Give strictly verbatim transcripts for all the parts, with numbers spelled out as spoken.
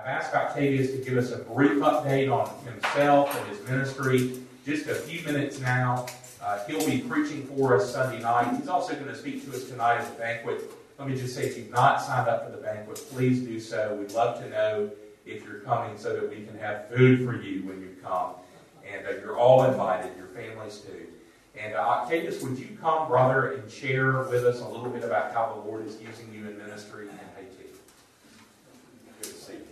I've asked Octavius to give us a brief update on himself and his ministry. Just a few minutes now. Uh, he'll be preaching for us Sunday night. He's also going to speak to us tonight at the banquet. Let me just say, if you've not signed up for the banquet, please do so. We'd love to know if you're coming so that we can have food for you when you come. And uh, you're all invited, your families too. And uh, Octavius, would you come, brother, and share with us a little bit about how the Lord is using you in ministry in Haiti? Good to see you.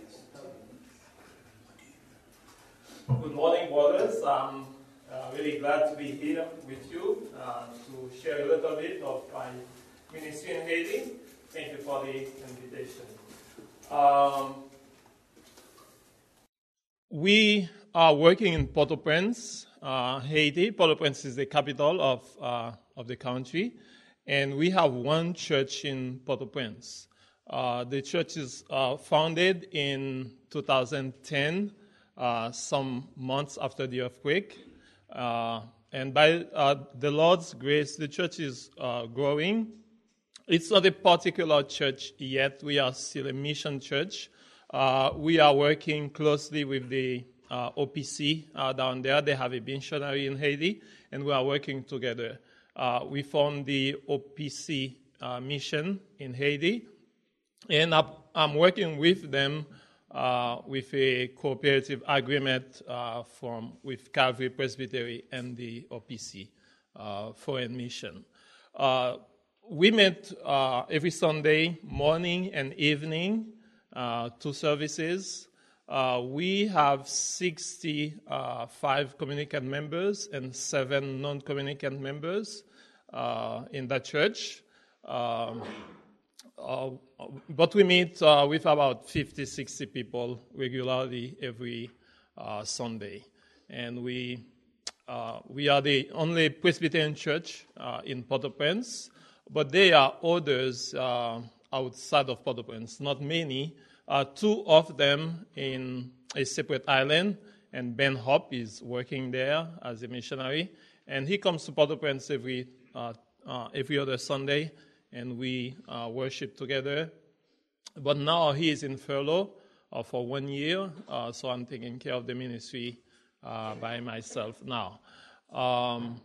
Good morning, brothers. I'm uh, really glad to be here with you uh, to share a little bit of my ministry in Haiti. Thank you for the invitation. Um, we are working in Port-au-Prince, uh, Haiti. Port-au-Prince is the capital of uh, of the country, and we have one church in Port-au-Prince. Uh, the church is uh, founded in two thousand ten, uh, some months after the earthquake. Uh, and by uh, the Lord's grace, the church is uh, growing. It's not a particular church yet. We are still a mission church. Uh, we are working closely with the uh, O P C uh, down there. They have a missionary in Haiti, and we are working together. Uh, we formed the O P C uh, mission in Haiti, and I'm working with them uh, with a cooperative agreement uh, from with Calvary Presbytery and the O P C uh, Foreign Mission. Uh, We meet uh, every Sunday morning and evening, uh, two services. Uh, we have sixty-five communicant members and seven non-communicant members uh, in that church. Um, uh, but we meet uh, with about fifty, sixty people regularly every uh, Sunday. And we, uh, we are the only Presbyterian church uh, in Port-au-Prince. But there are others uh, outside of Port-au-Prince, not many. Uh, two of them in a separate island, and Ben Hope is working there as a missionary. And he comes to Port-au-Prince every, uh, uh, every other Sunday, and we uh, worship together. But now he is in furlough uh, for one year, uh, so I'm taking care of the ministry uh, by myself now. Um,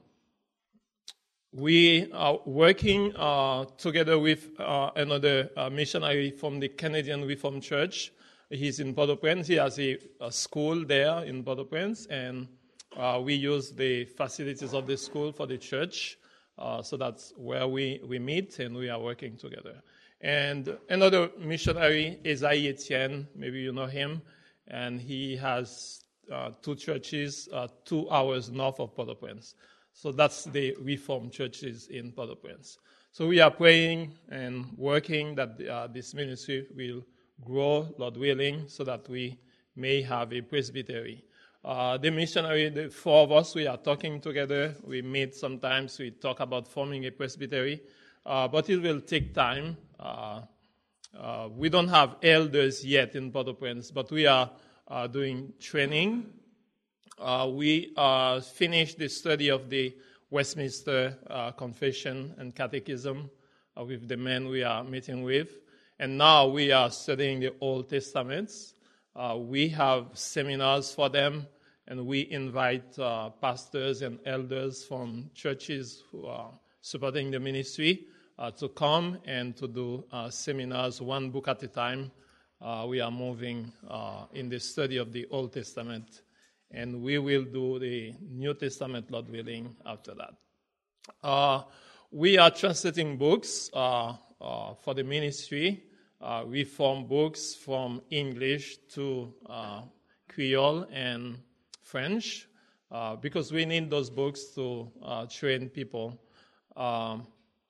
We are working uh, together with uh, another uh, missionary from the Canadian Reformed Church. He's in Port-au-Prince. He has a, a school there in Port-au-Prince, and uh, we use the facilities of the school for the church. Uh, so that's where we, we meet, and we are working together. And another missionary, Esaïe Etienne, maybe you know him, and he has uh, two churches uh, two hours north of Port-au-Prince. So that's the Reformed churches in Port-au-Prince. So we are praying and working that uh, this ministry will grow, Lord willing, so that we may have a presbytery. Uh, the missionary, the four of us, we are talking together. We meet sometimes. We talk about forming a presbytery. Uh, but it will take time. Uh, uh, we don't have elders yet in Port-au-Prince, but we are uh, doing training. Uh, we uh, finished the study of the Westminster uh, Confession and Catechism uh, with the men we are meeting with. And now we are studying the Old Testaments. Uh, we have seminars for them, and we invite uh, pastors and elders from churches who are supporting the ministry uh, to come and to do uh, seminars, one book at a time. Uh, we are moving uh, in the study of the Old Testament. And we will do the New Testament, Lord willing, after that. Uh, we are translating books uh, uh, for the ministry, uh, Reformed books from English to uh, Creole and French, uh, because we need those books to uh, train people. Um,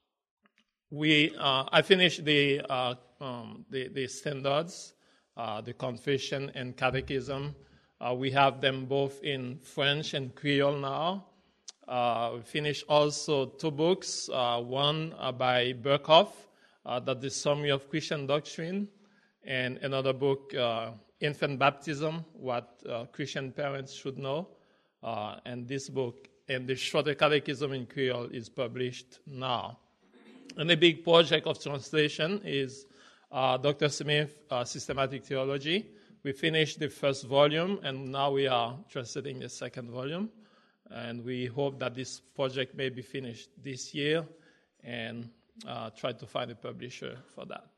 we, uh, I finished the, uh, um, the, the standards, uh, the Confession and Catechism. Uh, we have them both in French and Creole now. Uh, we finished also two books, uh, one uh, by Berkhoff, uh, that's the Summary of Christian Doctrine, and another book, uh, Infant Baptism, What uh, Christian Parents Should Know. Uh, and this book, and the Shorter Catechism in Creole, is published now. And a big project of translation is uh, Doctor Smith's uh, Systematic Theology. We finished the first volume, and now we are translating the second volume. And we hope that this project may be finished this year, and uh, try to find a publisher for that.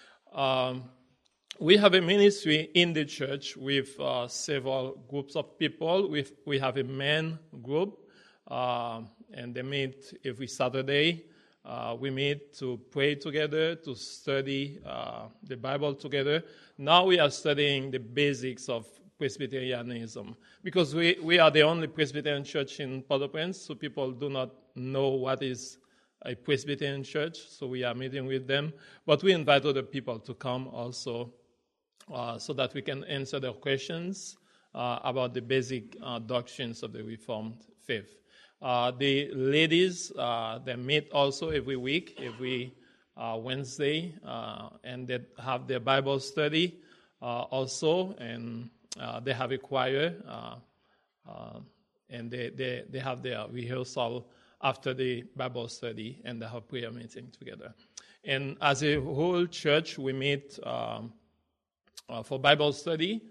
Um, we have a ministry in the church with uh, several groups of people. We've, we have a men group, uh, and they meet every Saturday. Uh, we meet to pray together, to study uh, the Bible together. Now we are studying the basics of Presbyterianism, because we, we are the only Presbyterian church in Port-au-Prince, so people do not know what is a Presbyterian church, so we are meeting with them. But we invite other people to come also uh, so that we can answer their questions uh, about the basic uh, doctrines of the Reformed faith. Uh, the ladies, uh, they meet also every week, every uh, Wednesday, uh, and they have their Bible study uh, also, and uh, they have a choir, uh, uh, and they, they, they have their rehearsal after the Bible study, and they have prayer meeting together. And as a whole church, we meet um, uh, for Bible study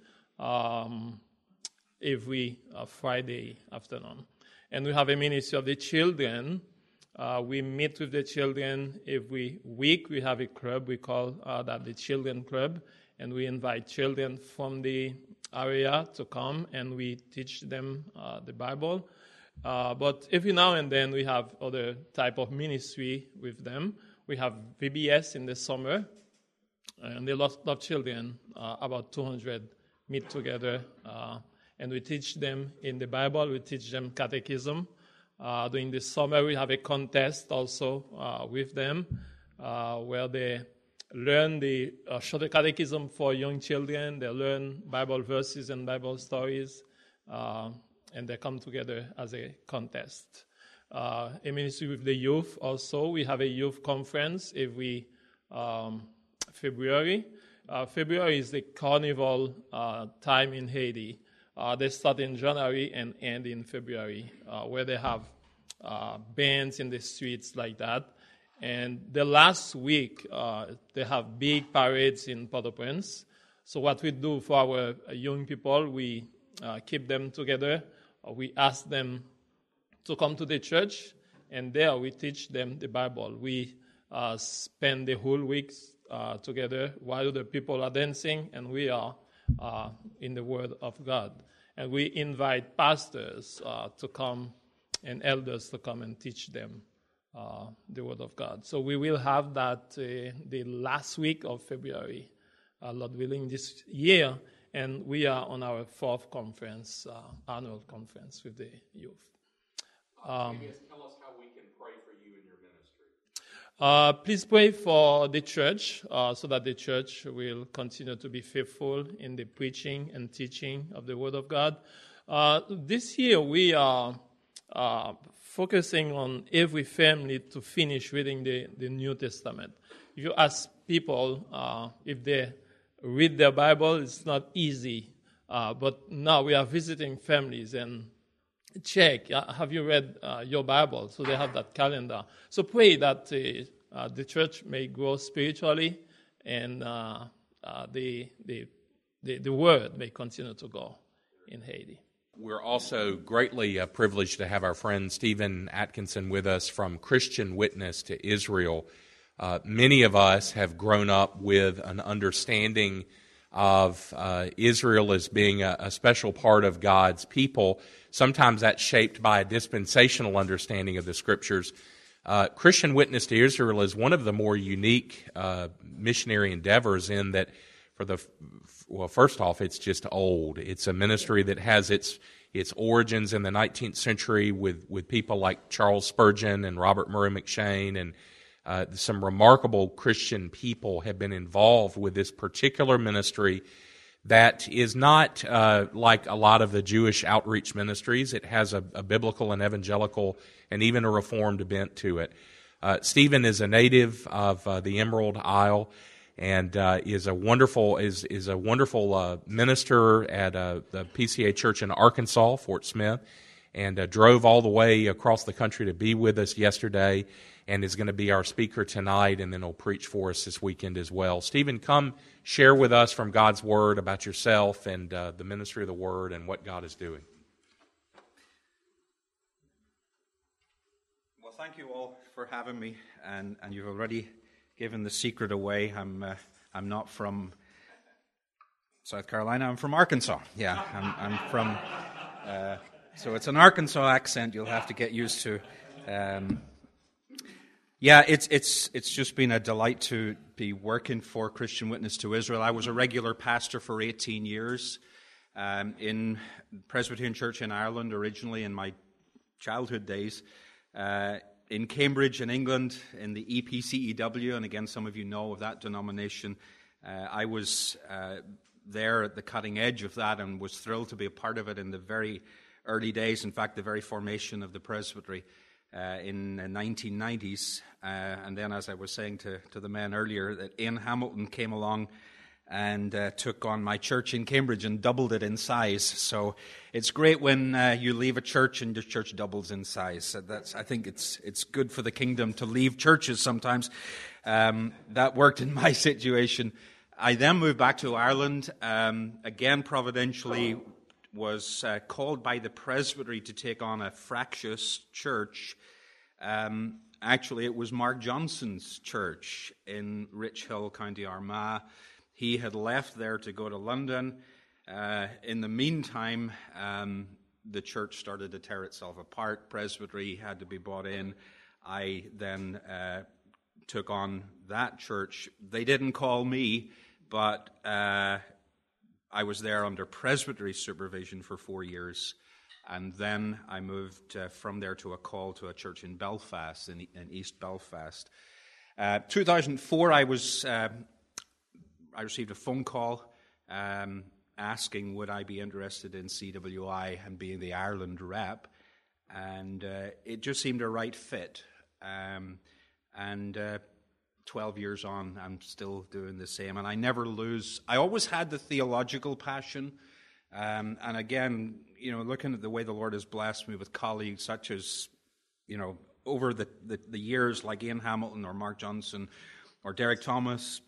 um, every uh, Friday afternoon. And we have a ministry of the children. Uh, we meet with the children every week. We have a club. We call uh, that the Children Club. And we invite children from the area to come, and we teach them uh, the Bible. Uh, but every now and then we have other type of ministry with them. We have V B S in the summer, and a lot of children, uh, about two hundred, meet together. Uh, And we teach them in the Bible, we teach them catechism. Uh, during the summer, we have a contest also uh, with them uh, where they learn the uh, shorter catechism for young children. They learn Bible verses and Bible stories, uh, and they come together as a contest. Uh, a ministry with the youth also. We have a youth conference every um, February. Uh, February is the carnival uh, time in Haiti. Uh, they start in January and end in February, uh, where they have uh, bands in the streets like that. And the last week, uh, they have big parades in Port-au-Prince. So what we do for our young people, we uh, keep them together. Uh, we ask them to come to the church, and there we teach them the Bible. We uh, spend the whole week uh, together while the people are dancing, and we are uh, in the Word of God. And we invite pastors uh, to come and elders to come and teach them uh, the Word of God. So we will have that uh, the last week of February, uh, Lord willing, this year. And we are on our fourth conference, uh, annual conference with the youth. Um, tell us how we can pray for you in your ministry. Uh, please pray for the church uh, so that the church will continue to be faithful in the preaching and teaching of the Word of God. Uh, this year we are uh, focusing on every family to finish reading the, the New Testament. If you ask people uh, if they read their Bible, it's not easy. Uh, but now we are visiting families and check, uh, have you read uh, your Bible? So they have that calendar. So pray that uh, uh, the church may grow spiritually, and uh, uh, the, the, the, the word may continue to go in Haiti. We're also greatly uh, privileged to have our friend Stephen Atkinson with us from Christian Witness to Israel. Uh, many of us have grown up with an understanding of uh, Israel as being a, a special part of God's people. Sometimes that's shaped by a dispensational understanding of the Scriptures. Uh, Christian Witness to Israel is one of the more unique uh, missionary endeavors in that, for the well, first off, it's just old. It's a ministry that has its its origins in the nineteenth century with, with people like Charles Spurgeon and Robert Murray McCheyne, and uh, some remarkable Christian people have been involved with this particular ministry that is not uh, like a lot of the Jewish outreach ministries. It has a, a biblical and evangelical and even a Reformed bent to it. Uh, Stephen is a native of uh, the Emerald Isle, and uh, is a wonderful is is a wonderful uh, minister at uh, the P C A Church in Arkansas, Fort Smith, and uh, drove all the way across the country to be with us yesterday, and is going to be our speaker tonight, and then he'll preach for us this weekend as well. Stephen, come share with us from God's Word about yourself and uh, the ministry of the Word and what God is doing. Well, thank you all for having me, and, and you've already given the secret away. I'm uh, I'm not from South Carolina. I'm from Arkansas. Yeah, I'm, I'm from. Uh, so it's an Arkansas accent you'll have to get used to. Um, yeah, it's it's it's just been a delight to be working for Christian Witness to Israel. I was a regular pastor for eighteen years um, in Presbyterian Church in Ireland originally in my childhood days. Uh, in Cambridge in England, in the E P C E W, and again, some of you know of that denomination. Uh, I was uh, there at the cutting edge of that and was thrilled to be a part of it in the very early days, in fact, the very formation of the presbytery uh, in the nineteen nineties. Uh, and then, as I was saying to, to the men earlier, that Ian Hamilton came along and uh, took on my church in Cambridge and doubled it in size. So it's great when uh, you leave a church and your church doubles in size. So that's, I think it's it's good for the kingdom to leave churches sometimes. Um, that worked in my situation. I then moved back to Ireland, um, again providentially was uh, called by the presbytery to take on a fractious church. Um, actually, it was Mark Johnson's church in Rich Hill, County Armagh. He had left there to go to London. Uh, in the meantime, um, the church started to tear itself apart. Presbytery had to be brought in. I then uh, took on that church. They didn't call me, but uh, I was there under presbytery supervision for four years. And then I moved uh, from there to a call to a church in Belfast, in, in East Belfast. Uh, two thousand four, I was... Uh, I received a phone call um, asking would I be interested in C W I and being the Ireland rep, and uh, it just seemed a right fit. Um, and uh, twelve years on, I'm still doing the same, and I never lose. I always had the theological passion, um, and again, you know, looking at the way the Lord has blessed me with colleagues such as, you know, over the, the, the years, like Ian Hamilton or Mark Johnson or Derek Thomas.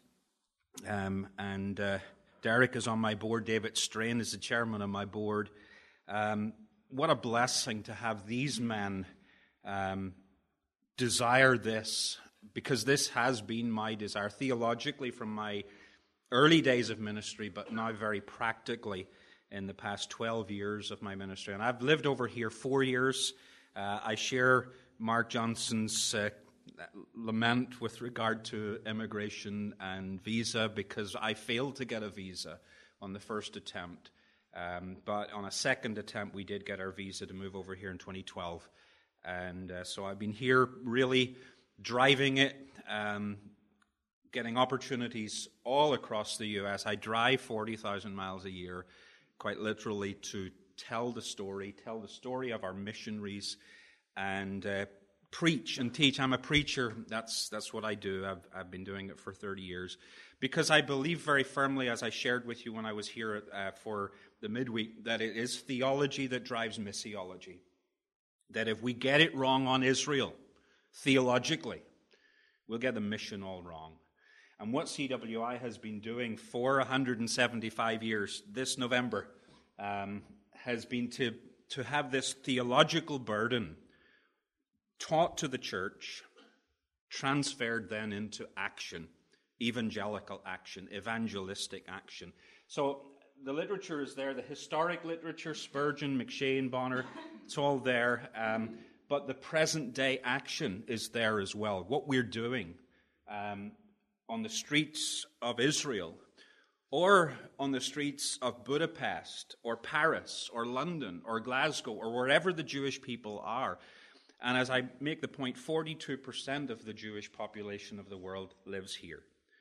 Um, and uh, Derek is on my board. David Strain is the chairman of my board. Um, what a blessing to have these men um, desire this, because this has been my desire theologically from my early days of ministry, but now very practically in the past twelve years of my ministry. And I've lived over here four years. Uh, I share Mark Johnson's uh, lament with regard to immigration and visa, because I failed to get a visa on the first attempt. Um, but on a second attempt, we did get our visa to move over here in twenty twelve. And uh, so I've been here really driving it, um, getting opportunities all across the U S. I drive forty thousand miles a year, quite literally, to tell the story, tell the story of our missionaries, and uh, preach and teach. I'm a preacher. That's that's what I do. I've I've been doing it for thirty years, because I believe very firmly, as I shared with you when I was here uh, for the midweek, that it is theology that drives missiology. That if we get it wrong on Israel, theologically, we'll get the mission all wrong. And what C W I has been doing for one hundred seventy-five years, this November, um, has been to, to have this theological burden taught to the church, transferred then into action, evangelical action, evangelistic action. So the literature is there, the historic literature, Spurgeon, McShane, Bonner, it's all there. Um, but the present day action is there as well. What we're doing um, on the streets of Israel, or on the streets of Budapest, or Paris, or London, or Glasgow, or wherever the Jewish people are. And as I make the point, forty-two percent of the Jewish population of the world lives here.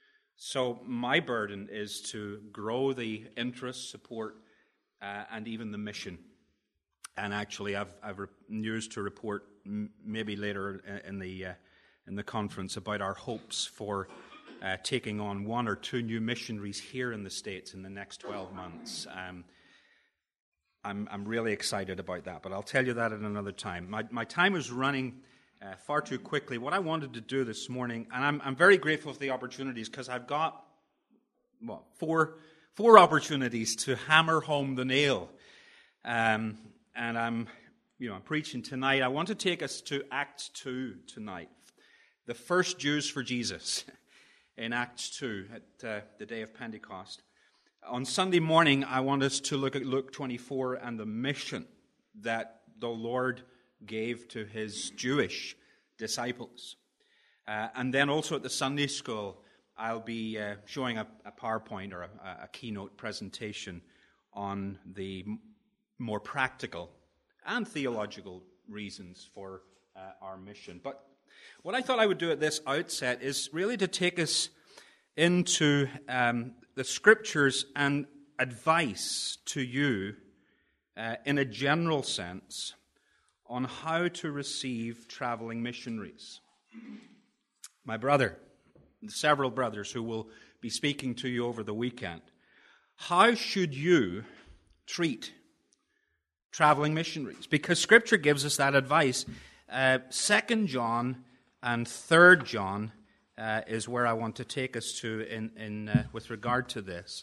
So my burden is to grow the interest, support, uh, and even the mission. And actually, I've, I've news to report m- maybe later in the uh, in the conference about our hopes for uh, taking on one or two new missionaries here in the States in the next twelve months. Um, I'm, I'm really excited about that, but I'll tell you that at another time. My, my time is running uh, far too quickly. What I wanted to do this morning, and I'm, I'm very grateful for the opportunities, because I've got well, four, four opportunities to hammer home the nail. Um, and I'm, you know, I'm preaching tonight. I want to take us to Acts two tonight. The first Jews for Jesus in Acts two at uh, the day of Pentecost. On Sunday morning, I want us to look at Luke twenty-four and the mission that the Lord gave to his Jewish disciples. Uh, and then also at the Sunday school, I'll be uh, showing a, a PowerPoint or a, a keynote presentation on the m- more practical and theological reasons for uh, our mission. But what I thought I would do at this outset is really to take us into um, the Scriptures and advice to you uh, in a general sense on how to receive traveling missionaries. My brother, several brothers who will be speaking to you over the weekend, how should you treat traveling missionaries? Because Scripture gives us that advice. Uh, Second John and Third John uh, is where I want to take us to in, in uh, with regard to this.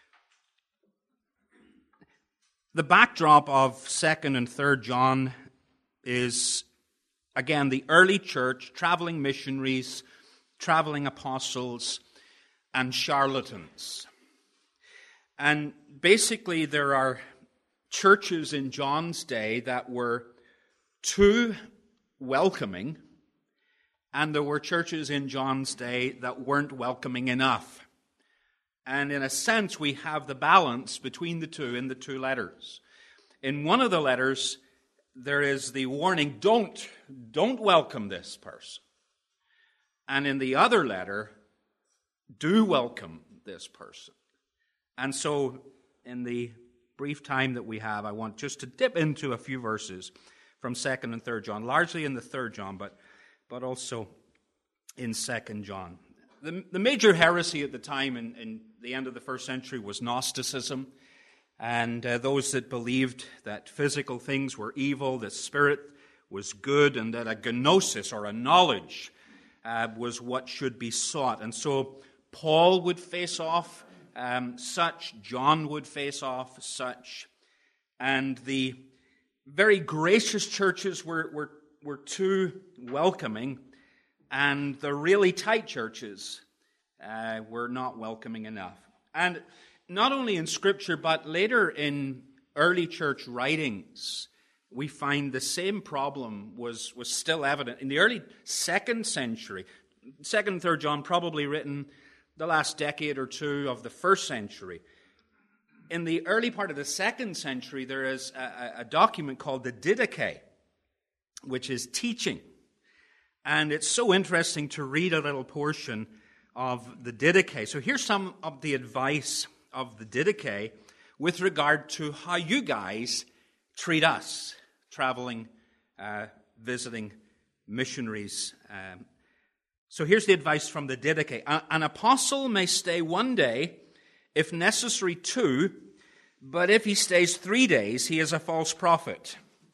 The backdrop of Second and Third John is, again, the early church, traveling missionaries, traveling apostles, and charlatans. And basically there are churches in John's day that were too welcoming, and there were churches in John's day that weren't welcoming enough. And in a sense, we have the balance between the two in the two letters. In one of the letters, there is the warning, don't, don't welcome this person. And in the other letter, do welcome this person. And so, in the brief time that we have, I want just to dip into a few verses from Second and Third John, largely in the Third John, but but also in Second John. The, the major heresy at the time, in, in the end of the first century, was Gnosticism, and uh, those that believed that physical things were evil, that spirit was good, and that a gnosis, or a knowledge, uh, was what should be sought. And so Paul would face off um, such, John would face off such, and the very gracious churches were, were, were too welcoming, and the really tight churches uh, were not welcoming enough. And not only in Scripture, but later in early church writings, we find the same problem was, was still evident. In the early second century, Second and Third John probably written the last decade or two of the first century. In the early part of the second century, there is a, a document called the Didache, which is teaching. And it's so interesting to read a little portion of the Didache. So here's some of the advice of the Didache with regard to how you guys treat us, traveling, uh, visiting missionaries. Um, so here's the advice from the Didache. An apostle may stay one day, if necessary two, but if he stays three days, he is a false prophet.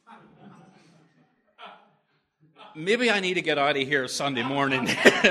Maybe I need to get out of here Sunday morning.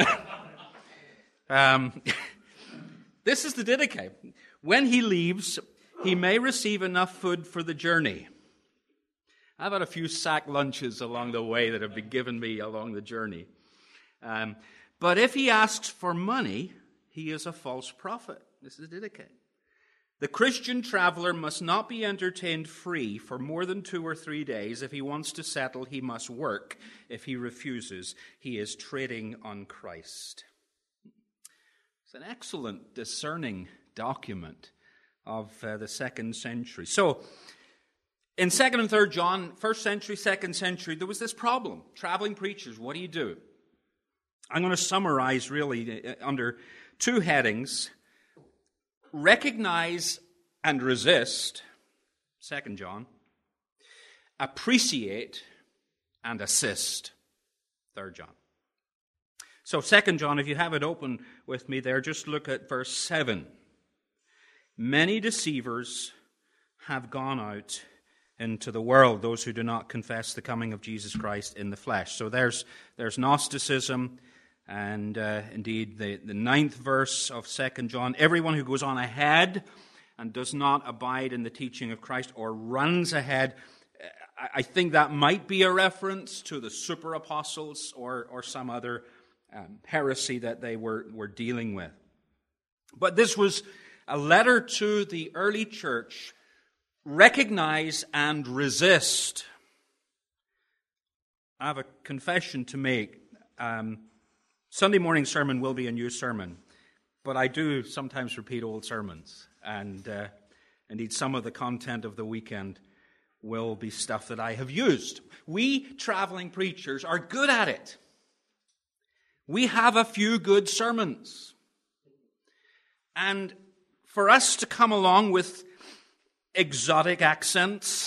um, this is the Didache. When he leaves, he may receive enough food for the journey. I've had a few sack lunches along the way that have been given me along the journey. Um, but if he asks for money, he is a false prophet. This is the Didache. The Christian traveler must not be entertained free for more than two or three days. If he wants to settle, he must work. If he refuses, he is trading on Christ. It's an excellent, discerning document of uh, the second century. So, in second and third John, first century, second century, there was this problem. Traveling preachers, what do you do? I'm going to summarize really under two headings. Recognize and resist, Second John. Appreciate and assist, Third John. So Second John, if you have it open with me there, just look at verse seven. Many deceivers have gone out into the world, those who do not confess the coming of Jesus Christ in the flesh. So there's there's Gnosticism, and uh, indeed the, the ninth verse of Second John, everyone who goes on ahead and does not abide in the teaching of Christ or runs ahead, I, I think that might be a reference to the super apostles or, or some other um, heresy that they were, were dealing with. But this was a letter to the early church. Recognize and resist. I have a confession to make. Um, Sunday morning sermon will be a new sermon, but I do sometimes repeat old sermons, and uh, indeed some of the content of the weekend will be stuff that I have used. We traveling preachers are good at it. We have a few good sermons. And for us to come along with exotic accents,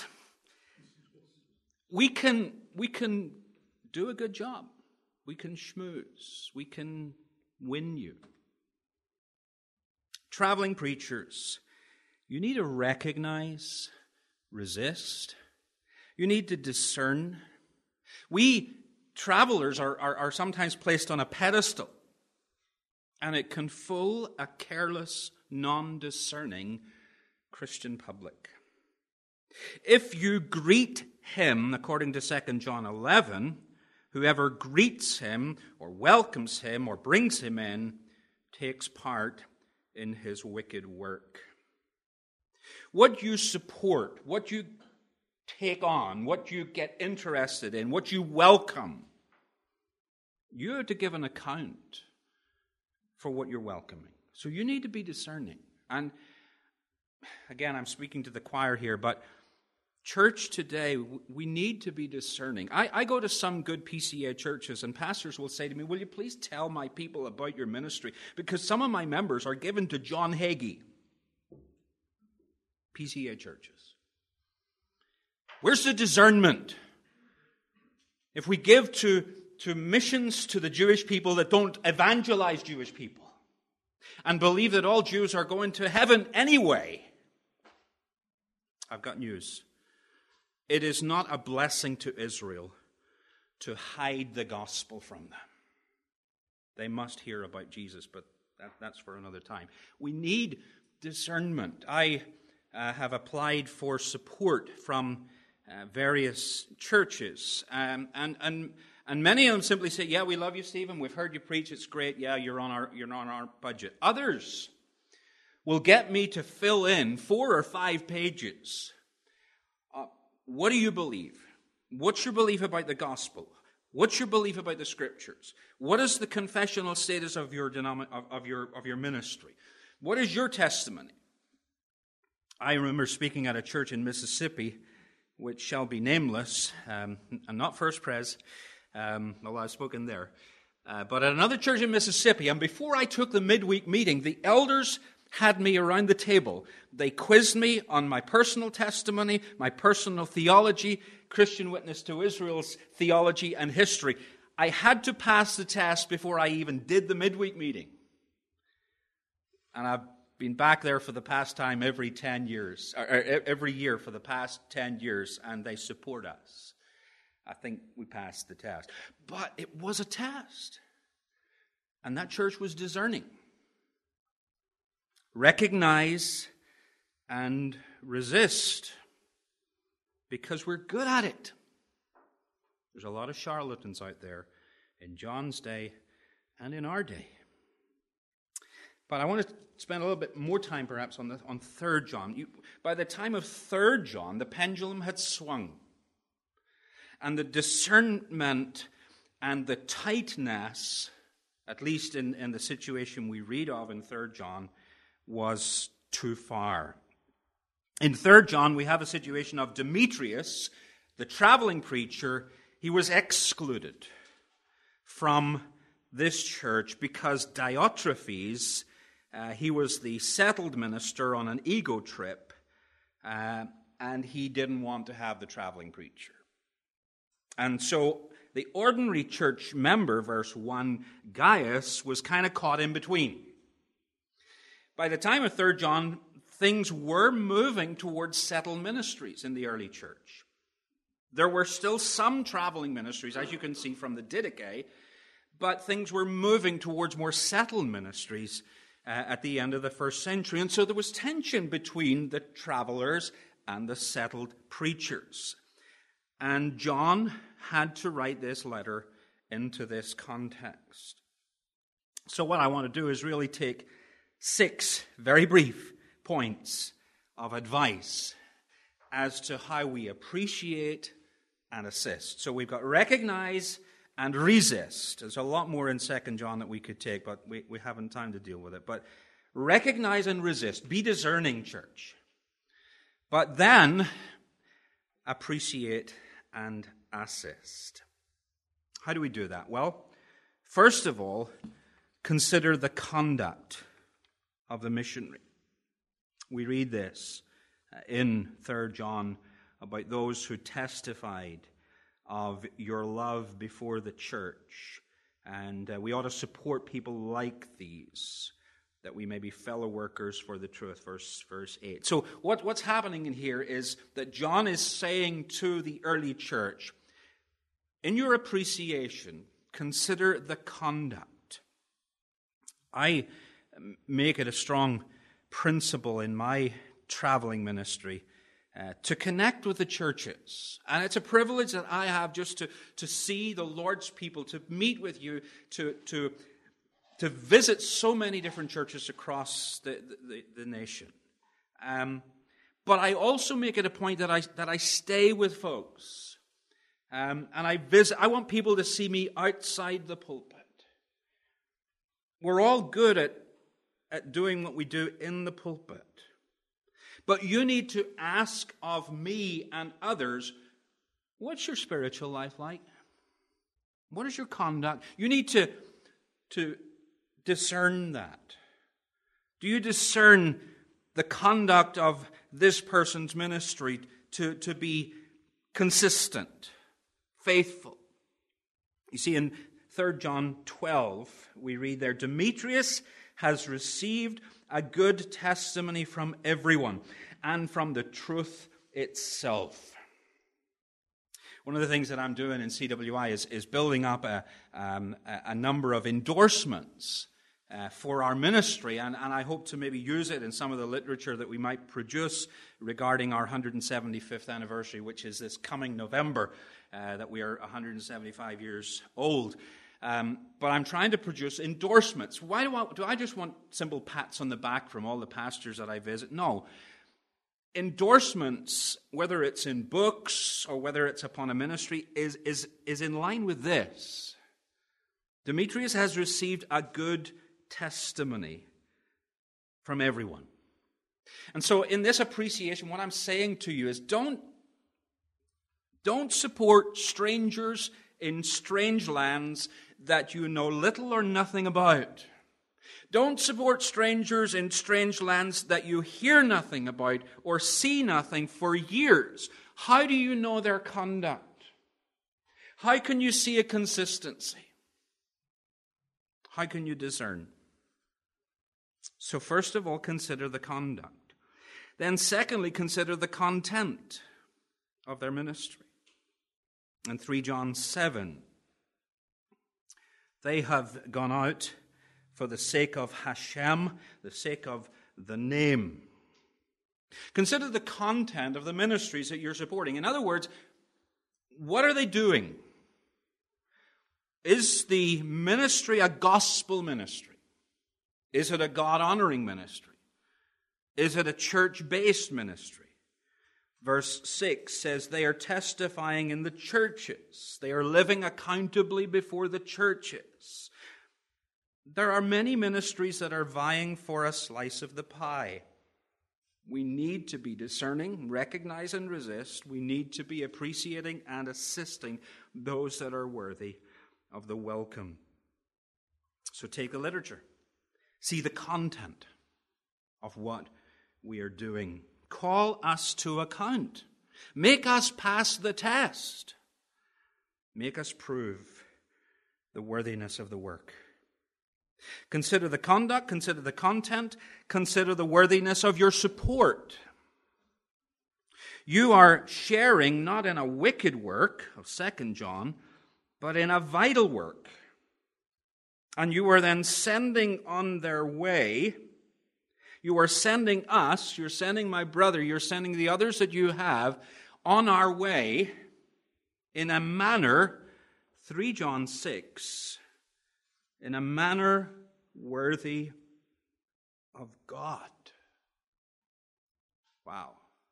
we can we can do a good job. We can schmooze. We can win you. Traveling preachers, you need to recognize, resist. You need to discern. We travelers are, are, are sometimes placed on a pedestal, and it can fool a careless, non-discerning Christian public. If you greet him, according to Second John eleven, whoever greets him or welcomes him or brings him in takes part in his wicked work. What you support, what you take on, what you get interested in, what you welcome, you are to give an account for what you're welcoming. So you need to be discerning. And again, I'm speaking to the choir here, but church today, we need to be discerning. I, I go to some good P C A churches, and pastors will say to me, will you please tell my people about your ministry? Because some of my members are given to John Hagee. P C A churches. Where's the discernment? If we give to, to missions to the Jewish people that don't evangelize Jewish people and believe that all Jews are going to heaven anyway, I've got news. It is not a blessing to Israel to hide the gospel from them. They must hear about Jesus, but that, that's for another time. We need discernment. I uh, have applied for support from uh, various churches, um, and and and many of them simply say, "Yeah, we love you, Stephen. We've heard you preach. It's great. Yeah, you're on our you're on our budget." Others will get me to fill in four or five pages. Uh, what do you believe? What's your belief about the gospel? What's your belief about the scriptures? What is the confessional status of your denomin- of, of your of your ministry? What is your testimony? I remember speaking at a church in Mississippi, which shall be nameless, um, and not First Pres, um, although I've spoken there, uh, but at another church in Mississippi. And before I took the midweek meeting, the elders had me around the table. They quizzed me on my personal testimony, my personal theology, Christian Witness to Israel's theology and history. I had to pass the test before I even did the midweek meeting. And I've been back there for the past time every ten years, or every year for the past ten years, and they support us. I think we passed the test. But it was a test. And that church was discerning. Recognize and resist, because we're good at it. There's a lot of charlatans out there in John's day and in our day. But I want to spend a little bit more time perhaps on the, on Third John. You, by the time of Third John, the pendulum had swung. And the discernment and the tightness, at least in, in the situation we read of in Third John, was too far. In Third John, we have a situation of Demetrius, the traveling preacher. He was excluded from this church because Diotrephes, uh, he was the settled minister on an ego trip, uh, and he didn't want to have the traveling preacher. And so the ordinary church member, verse one, Gaius, was kind of caught in between. By the time of Third John, things were moving towards settled ministries in the early church. There were still some traveling ministries, as you can see from the Didache, but things were moving towards more settled ministries uh, at the end of the first century. And so there was tension between the travelers and the settled preachers. And John had to write this letter into this context. So what I want to do is really take six very brief points of advice as to how we appreciate and assist. So we've got recognize and resist. There's a lot more in Second John that we could take, but we, we haven't time to deal with it. But recognize and resist. Be discerning, church. But then appreciate and assist. How do we do that? Well, first of all, consider the conduct of the missionary. We read this in Third John about those who testified of your love before the church. And uh, we ought to support people like these, that we may be fellow workers for the truth, verse, verse eight. So what, what's happening in here is that John is saying to the early church, in your appreciation, consider the conduct. I make it a strong principle in my traveling ministry uh, to connect with the churches. And it's a privilege that I have just to, to see the Lord's people, to meet with you, to, to, to visit so many different churches across the, the, the nation. Um, but I also make it a point that I, that I stay with folks. Um, and I visit. I want people to see me outside the pulpit. We're all good at, at doing what we do in the pulpit. But you need to ask of me and others, what's your spiritual life like? What is your conduct? You need to, to discern that. Do you discern the conduct of this person's ministry to, to be consistent, faithful? You see, in Third John twelve, we read there, Demetrius has received a good testimony from everyone and from the truth itself. One of the things that I'm doing in C W I is, is building up a, um, a number of endorsements uh, for our ministry, and, and I hope to maybe use it in some of the literature that we might produce regarding our one hundred seventy-fifth anniversary, which is this coming November, uh, that we are one hundred seventy-five years old. Um, but I'm trying to produce endorsements. Why do I, do I just want simple pats on the back from all the pastors that I visit? No. Endorsements, whether it's in books or whether it's upon a ministry, is, is, is in line with this. Demetrius has received a good testimony from everyone. And so in this appreciation, what I'm saying to you is don't, don't support strangers in strange lands that you know little or nothing about. Don't support strangers in strange lands that you hear nothing about or see nothing for years. How do you know their conduct? How can you see a consistency? How can you discern? So first of all, consider the conduct. Then secondly, consider the content of their ministry. In Three John seven, they have gone out for the sake of Hashem, the sake of the name. Consider the content of the ministries that you're supporting. In other words, what are they doing? Is the ministry a gospel ministry? Is it a God-honoring ministry? Is it a church-based ministry? Verse six says they are testifying in the churches. They are living accountably before the churches. There are many ministries that are vying for a slice of the pie. We need to be discerning, recognize and resist. We need to be appreciating and assisting those that are worthy of the welcome. So take the literature. See the content of what we are doing. Call us to account. Make us pass the test. Make us prove the worthiness of the work. Consider the conduct, consider the content, consider the worthiness of your support. You are sharing not in a wicked work of Second John, but in a vital work. And you are then sending on their way, you are sending us, you're sending my brother, you're sending the others that you have on our way in a manner, three John six, in a manner worthy of God. Wow.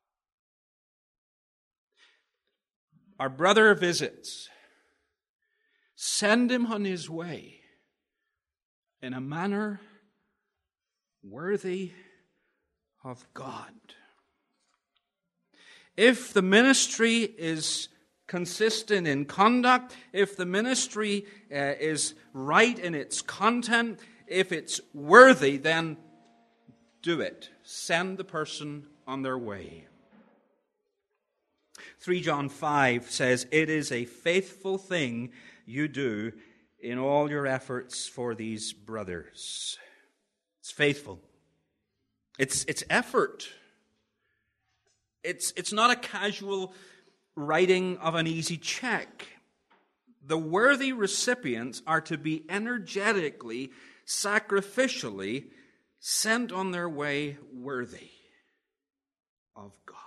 Our brother visits. Send him on his way in a manner worthy of God. If the ministry is consistent in conduct, if the ministry uh, is right in its content, if it's worthy, then do it. Send the person on their way. three John five says, "It is a faithful thing you do in all your efforts for these brothers." It's faithful. It's it's effort. It's it's not a casual writing of an easy check. The worthy recipients are to be energetically, sacrificially sent on their way worthy of God.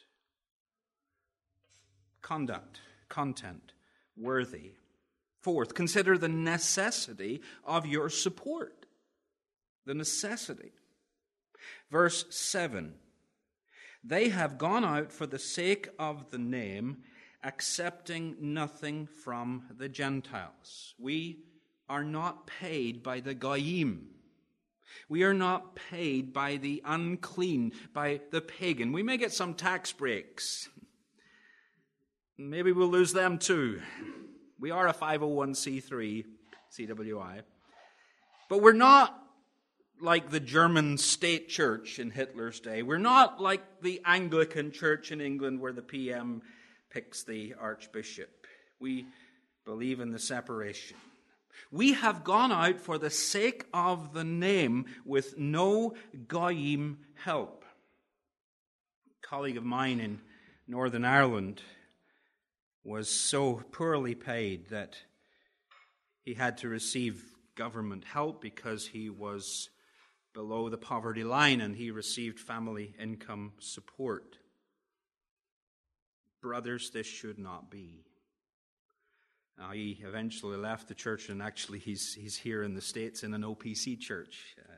Conduct, content, worthy. Fourth, consider the necessity of your support. The necessity. Verse seven. They have gone out for the sake of the name, accepting nothing from the Gentiles. We are not paid by the goyim. We are not paid by the unclean, by the pagan. We may get some tax breaks. Maybe we'll lose them too. We are a five oh one c three, C W I. But we're not like the German state church in Hitler's day. We're not like the Anglican church in England where the P M picks the archbishop. We believe in the separation. We have gone out for the sake of the name with no goyim help. A colleague of mine in Northern Ireland was so poorly paid that he had to receive government help because he was below the poverty line and he received family income support. Brothers, this should not be. Now, he eventually left the church and actually he's he's here in the States in an O P C church. Uh,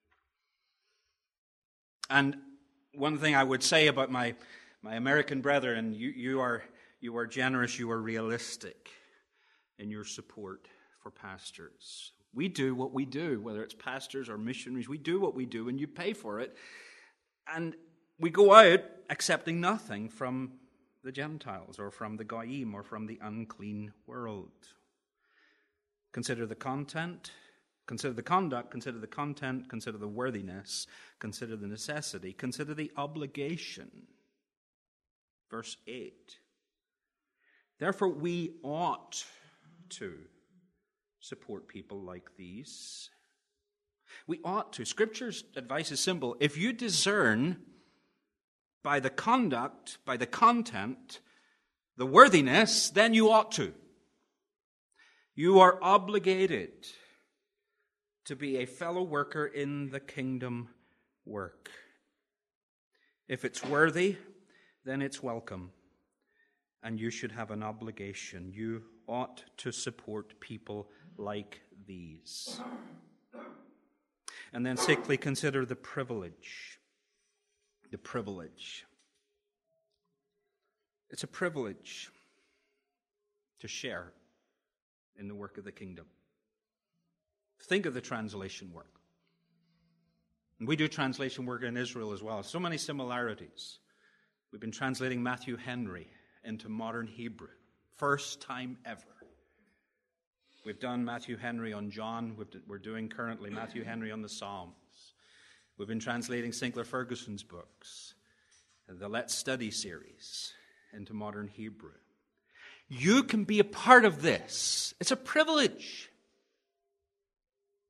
and one thing I would say about my, my American brethren, you, you are you are generous, you are realistic in your support for pastors. We do what we do, whether it's pastors or missionaries. We do what we do, and you pay for it. And we go out accepting nothing from the Gentiles or from the goyim or from the unclean world. Consider the content, consider the conduct, consider the content, consider the worthiness, consider the necessity, consider the obligation. Verse eight. Therefore, we ought to support people like these. We ought to. Scripture's advice is simple. If you discern by the conduct, by the content, the worthiness, then you ought to. You are obligated to be a fellow worker in the kingdom work. If it's worthy, then it's welcome. And you should have an obligation. You ought to support people like these. And then sixthly, consider the privilege. The privilege. It's a privilege to share in the work of the kingdom. Think of the translation work. And we do translation work in Israel as well. So many similarities. We've been translating Matthew Henry into modern Hebrew. First time ever. We've done Matthew Henry on John. We're doing currently Matthew Henry on the Psalms. We've been translating Sinclair Ferguson's books, the Let's Study series, into modern Hebrew. You can be a part of this. It's a privilege.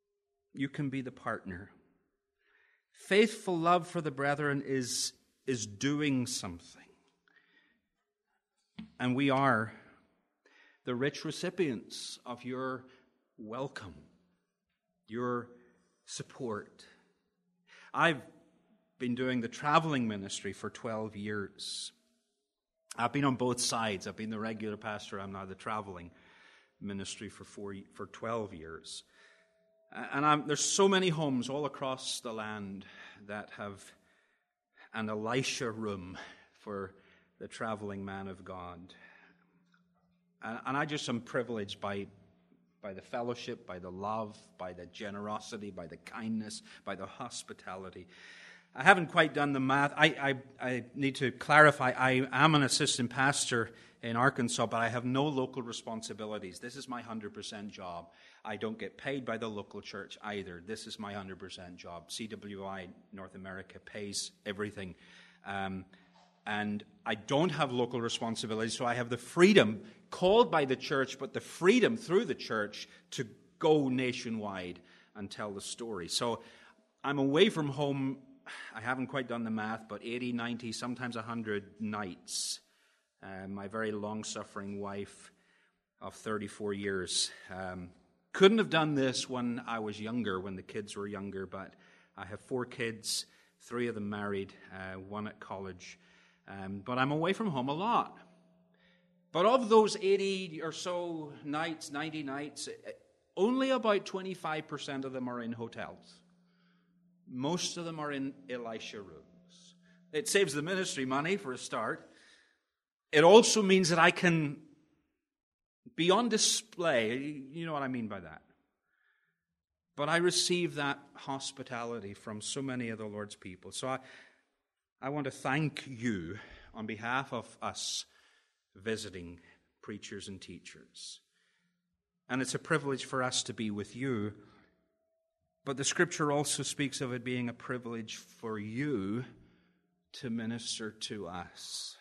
you can be the partner. Faithful love for the brethren is, is doing something. And we are the rich recipients of your welcome, your support. I've been doing the traveling ministry for twelve years. I've been on both sides. I've been the regular pastor. I'm now the traveling ministry for four, for twelve years. And I'm, there's so many homes all across the land that have an Elisha room for the traveling man of God. And, and I just am privileged by, by the fellowship, by the love, by the generosity, by the kindness, by the hospitality. I haven't quite done the math. I, I, I need to clarify, I am an assistant pastor in Arkansas, but I have no local responsibilities. This is my one hundred percent job. I don't get paid by the local church either. This is my one hundred percent job. C W I North America pays everything. Um, and I don't have local responsibilities, so I have the freedom, called by the church, but the freedom through the church to go nationwide and tell the story. So I'm away from home, I haven't quite done the math, but eighty, ninety, sometimes one hundred nights. Uh, my very long-suffering wife of thirty-four years. Um, couldn't have done this when I was younger, when the kids were younger, but I have four kids, three of them married, uh, one at college. Um, but I'm away from home a lot. But of those eighty or so nights, ninety nights, only about twenty-five percent of them are in hotels. Most of them are in Elisha rooms. It saves the ministry money for a start. It also means that I can be on display. You know what I mean by that. But I receive that hospitality from so many of the Lord's people. So I, I want to thank you on behalf of us visiting preachers and teachers. And it's a privilege for us to be with you. But the Scripture also speaks of it being a privilege for you to minister to us.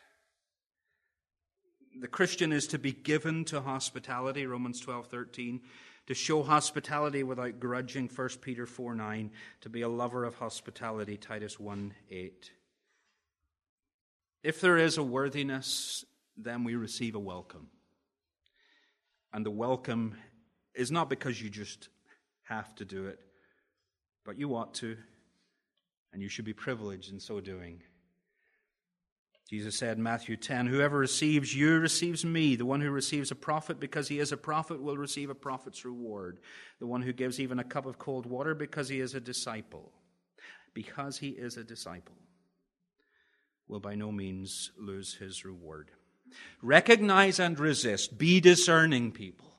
The Christian is to be given to hospitality, Romans twelve thirteen, to show hospitality without grudging, First Peter four nine, to be a lover of hospitality, Titus one eight. If there is a worthiness, then we receive a welcome. And the welcome is not because you just have to do it, but you ought to, and you should be privileged in so doing. Jesus said in Matthew ten, whoever receives you receives me. The one who receives a prophet because he is a prophet will receive a prophet's reward. The one who gives even a cup of cold water because he is a disciple, because he is a disciple, will by no means lose his reward. Recognize and resist. Be discerning people.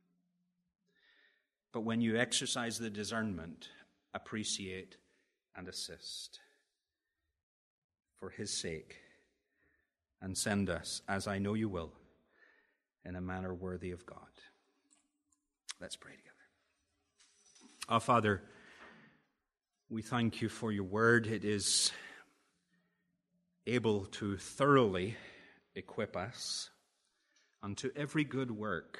But when you exercise the discernment, appreciate and assist for his sake. And send us, as I know you will, in a manner worthy of God. Let's pray together. Our Father, we thank you for your word. It is able to thoroughly equip us unto every good work.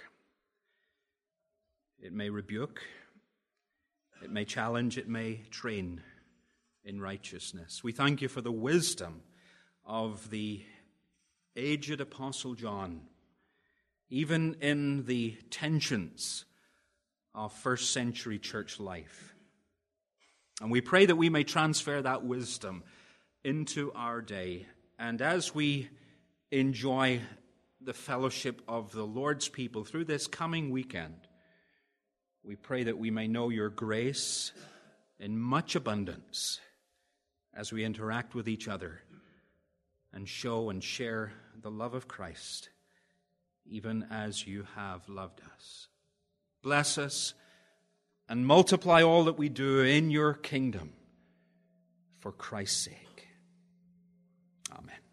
It may rebuke, it may challenge, it may train in righteousness. We thank you for the wisdom of the aged Apostle John, even in the tensions of first century church life. And we pray that we may transfer that wisdom into our day. And as we enjoy the fellowship of the Lord's people through this coming weekend, we pray that we may know your grace in much abundance as we interact with each other and show and share the love of Christ, even as you have loved us. Bless us and multiply all that we do in your kingdom for Christ's sake. Amen.